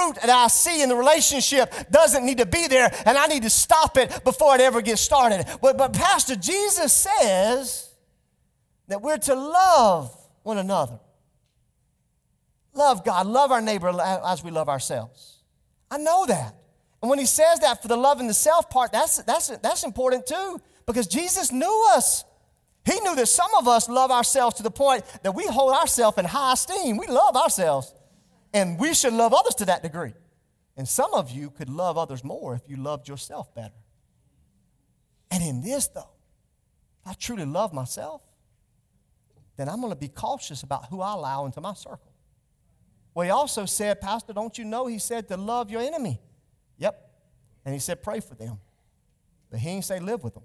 fruit that I see in the relationship doesn't need to be there, and I need to stop it before it ever gets started. But Pastor, Jesus says that we're to love one another. Love God, love our neighbor as we love ourselves. I know that. And when he says that for the love and the self part, that's important too, because Jesus knew us. He knew that some of us love ourselves to the point that we hold ourselves in high esteem. We love ourselves, and we should love others to that degree. And some of you could love others more if you loved yourself better. And in this, though, if I truly love myself, then I'm going to be cautious about who I allow into my circle. Well, he also said, Pastor, don't you know, he said to love your enemy. Yep. And he said pray for them. But he didn't say live with them.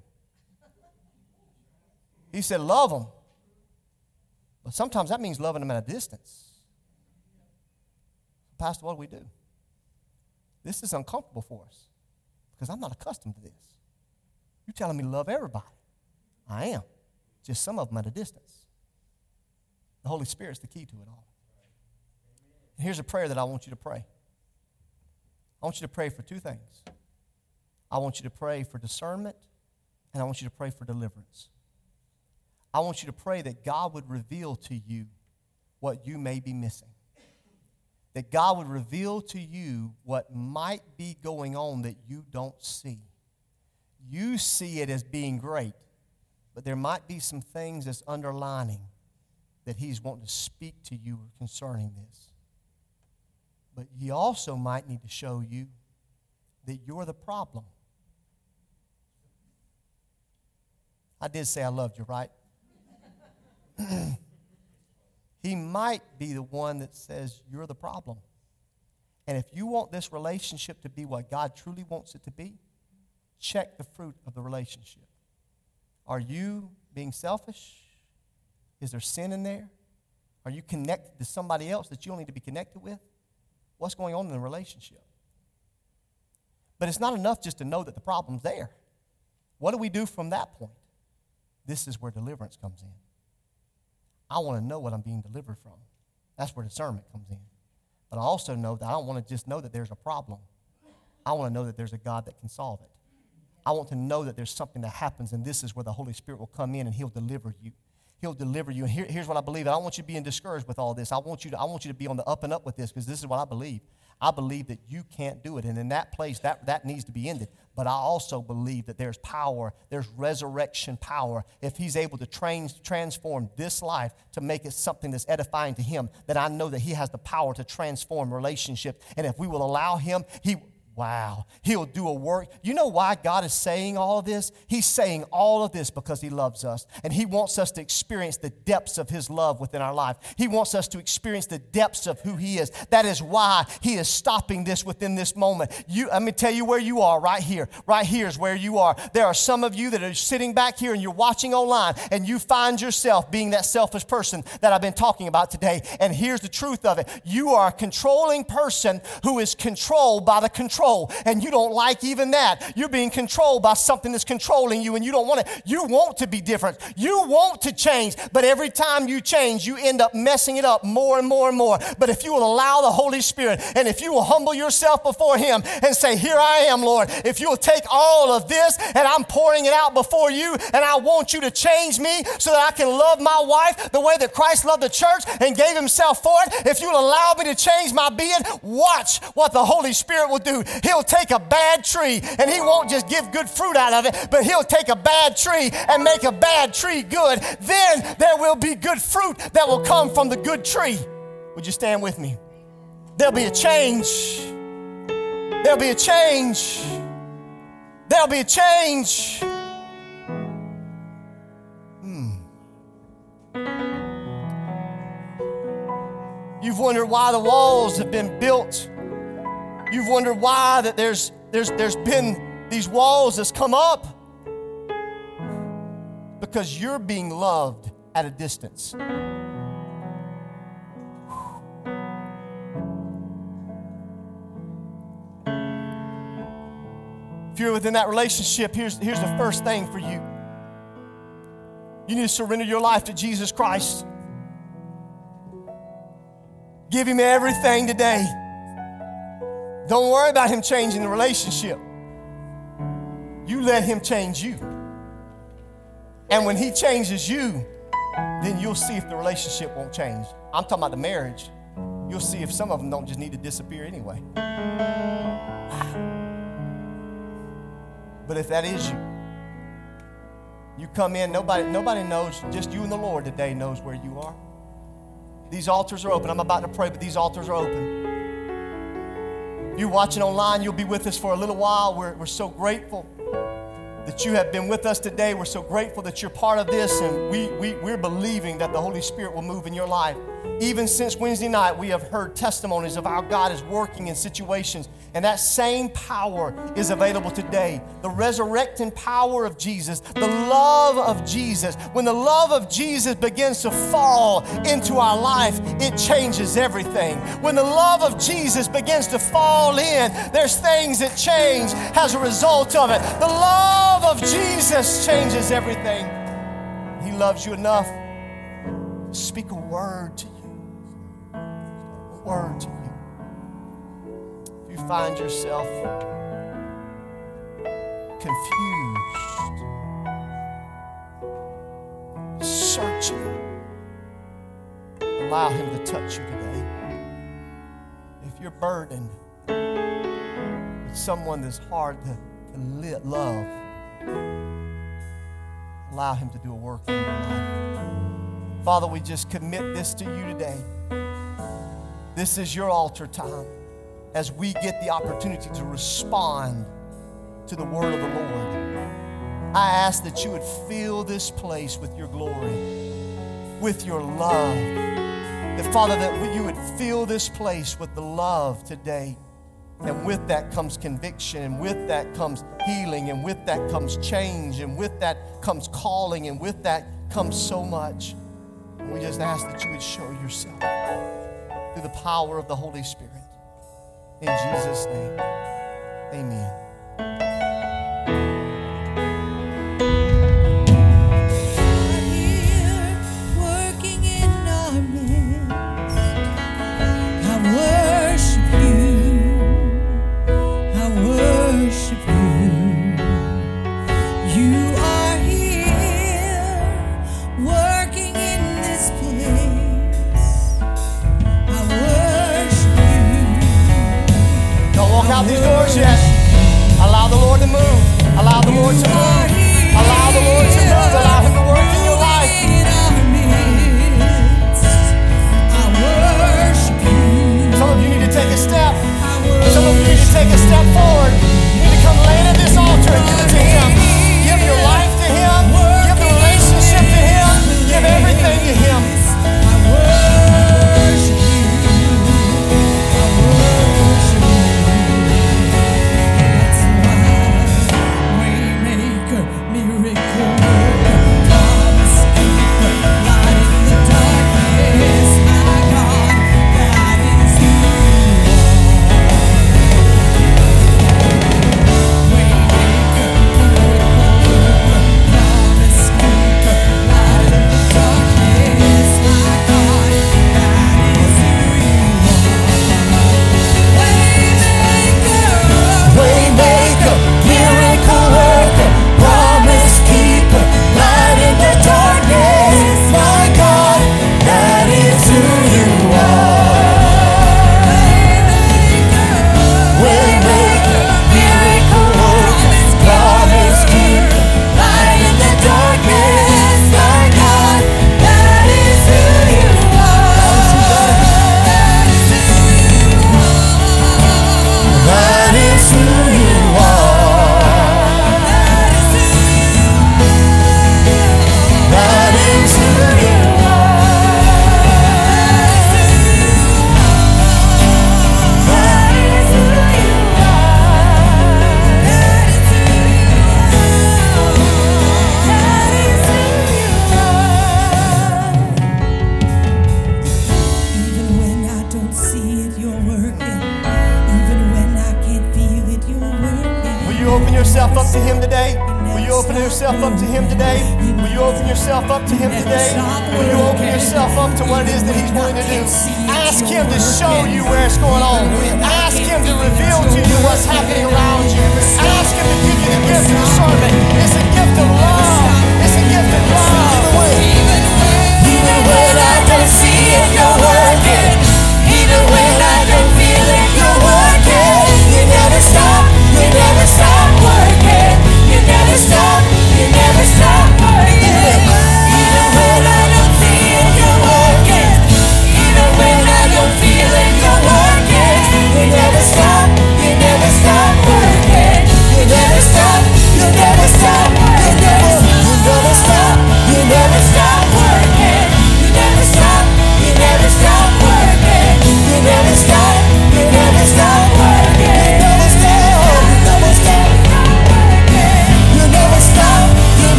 He said love them. But sometimes that means loving them at a distance. Pastor, what do? This is uncomfortable for us because I'm not accustomed to this. You're telling me to love everybody. I am. Just some of them at a distance. The Holy Spirit's the key to it all. And here's a prayer that I want you to pray. I want you to pray for two things. I want you to pray for discernment, and I want you to pray for deliverance. I want you to pray that God would reveal to you what you may be missing. That God would reveal to you what might be going on that you don't see. You see it as being great, but there might be some things that's underlining that he's wanting to speak to you concerning this. But he also might need to show you that you're the problem. I did say I loved you, right? He might be the one that says you're the problem. And if you want this relationship to be what God truly wants it to be, check the fruit of the relationship. Are you being selfish? Is there sin in there? Are you connected to somebody else that you don't need to be connected with? What's going on in the relationship? But it's not enough just to know that the problem's there. What do we do from that point? This is where deliverance comes in. I want to know what I'm being delivered from. That's where discernment comes in. But I also know that I don't want to just know that there's a problem. I want to know that there's a God that can solve it. I want to know that there's something that happens, and this is where the Holy Spirit will come in and he'll deliver you. He'll deliver you. And here's what I believe. I don't want you being discouraged with all this. I want you to be on the up and up with this, because this is what I believe. I believe that you can't do it. And in that place, that needs to be ended. But I also believe that there's power, there's resurrection power. If he's able to transform this life to make it something that's edifying to him, then I know that he has the power to transform relationships. And if we will allow him, he'll do a work. You know why God is saying all of this? He's saying all of this because he loves us. And he wants us to experience the depths of his love within our life. He wants us to experience the depths of who he is. That is why he is stopping this within this moment. Let me tell you where you are right here. Right here is where you are. There are some of you that are sitting back here and you're watching online and you find yourself being that selfish person that I've been talking about today. And here's the truth of it. You are a controlling person who is controlled by the control. And you don't like even that. You're being controlled by something that's controlling you, and you don't want it. You want to be different. You want to change, but every time you change, you end up messing it up more and more and more. But if you will allow the Holy Spirit, and if you will humble yourself before him and say, here I am, Lord. If you will take all of this, and I'm pouring it out before you, and I want you to change me so that I can love my wife the way that Christ loved the church and gave himself for it. If you will allow me to change my being, watch what the Holy Spirit will do. He'll take a bad tree, and he won't just give good fruit out of it, but he'll take a bad tree and make a bad tree good. Then there will be good fruit that will come from the good tree. Would you stand with me? There'll be a change. There'll be a change. There'll be a change. You've wondered why the walls have been built. You've wondered why that there's been these walls that's come up. Because you're being loved at a distance. If you're within that relationship, here's the first thing for you. You need to surrender your life to Jesus Christ. Give him everything today. Don't worry about him changing the relationship. You let him change you. And when he changes you, then you'll see if the relationship won't change. I'm talking about the marriage. You'll see if some of them don't just need to disappear anyway. But if that is you, you come in, nobody knows, just you and the Lord today knows where you are. These altars are open. I'm about to pray, but these altars are open. If you're watching online, you'll be with us for a little while. We're so grateful that you have been with us today. We're so grateful that you're part of this, and we're believing that the Holy Spirit will move in your life. Even since Wednesday night, we have heard testimonies of how God is working in situations, and that same power is available today. The resurrecting power of Jesus, the love of Jesus. When the love of Jesus begins to fall into our life, it changes everything. When the love of Jesus begins to fall in, there's things that change as a result of it. The love of Jesus changes everything. He loves you enough to speak a word to you. A word to you. If you find yourself confused, searching, allow him to touch you today. If you're burdened with someone that's hard to love, allow him to do a work in your life. Father, we just commit this to you today. This is your altar time as we get the opportunity to respond to the word of the Lord. I ask that you would fill this place with your glory, with your love. That, Father, that you would fill this place with the love today. And with that comes conviction, and with that comes healing, and with that comes change, and with that comes calling, and with that comes so much. And we just ask that you would show yourself through the power of the Holy Spirit. In Jesus' name, amen. Out these doors yet. Allow the Lord to move. Allow the Lord to move. Allow the Lord to move. Allow him to work in your life. Some of you need to take a step. Some of you need to take a step forward. You need to come lay at this altar and give it to him. Give your life to him. Give the relationship to him. Give everything to him. yourself up to Him today? Will you open yourself up to Him today? Will you open yourself up to Him today? Will you open yourself up to what it is that He's willing to do? Ask Him to show you where it's going on. Ask Him to reveal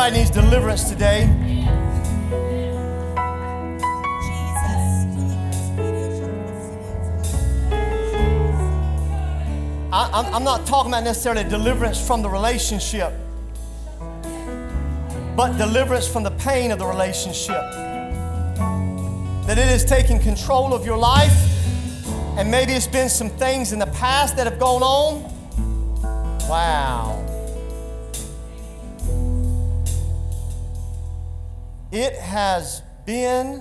Somebody needs deliverance today. I'm not talking about necessarily deliverance from the relationship, but deliverance from the pain of the relationship. That it is taking control of your life, and maybe it's been some things in the past that have gone on. Wow. It has been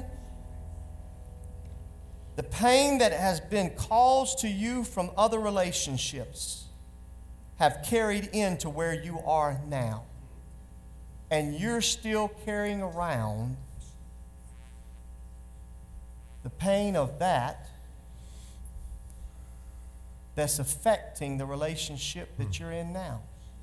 the pain that has been caused to you from other relationships have carried into where you are now. And you're still carrying around the pain of that that's affecting the relationship that you're in now.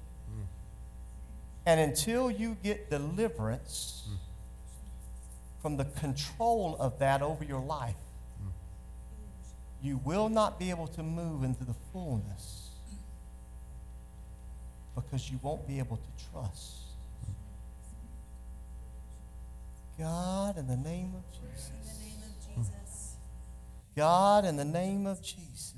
And until you get deliverance from the control of that over your life, you will not be able to move into the fullness, because you won't be able to trust. God, in the name of Jesus. God, in the name of Jesus.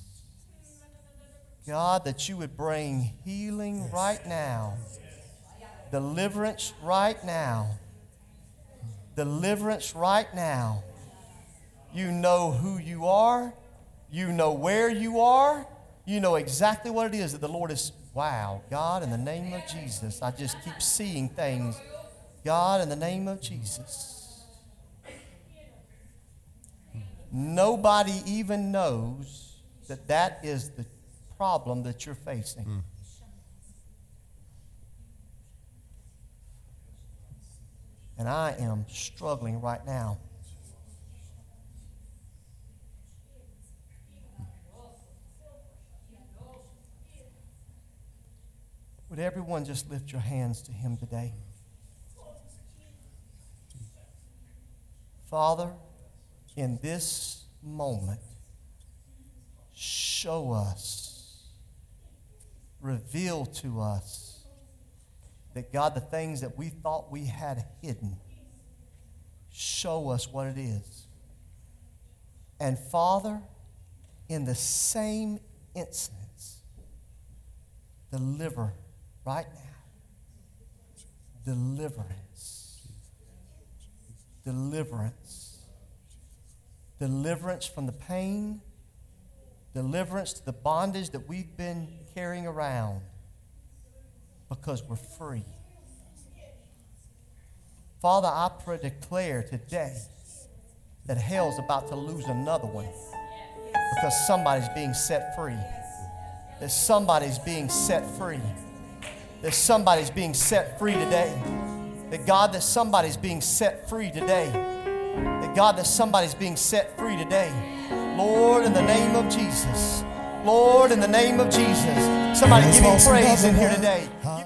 God, that you would bring healing right now. Deliverance right now. Deliverance right now. You know who you are. You know where you are. You know exactly what it is that the Lord is. Wow, God, in the name of Jesus. I just keep seeing things. God, in the name of Jesus. Nobody even knows that that is the problem that you're facing. And I am struggling right now. Would everyone just lift your hands to Him today? Father, in this moment, show us, reveal to us that, God, the things that we thought we had hidden, show us what it is. And Father, in the same instance, deliver right now. Deliverance. Deliverance. Deliverance from the pain. Deliverance to the bondage that we've been carrying around, because we're free. Father, I declare today that hell's about to lose another one, because somebody's being set free. That somebody's being set free. That somebody's being set free today. That God, that somebody's being set free today. That God, that somebody's being set free today. Lord, in the name of Jesus. Lord, in the name of Jesus. Somebody give Him praise in here today.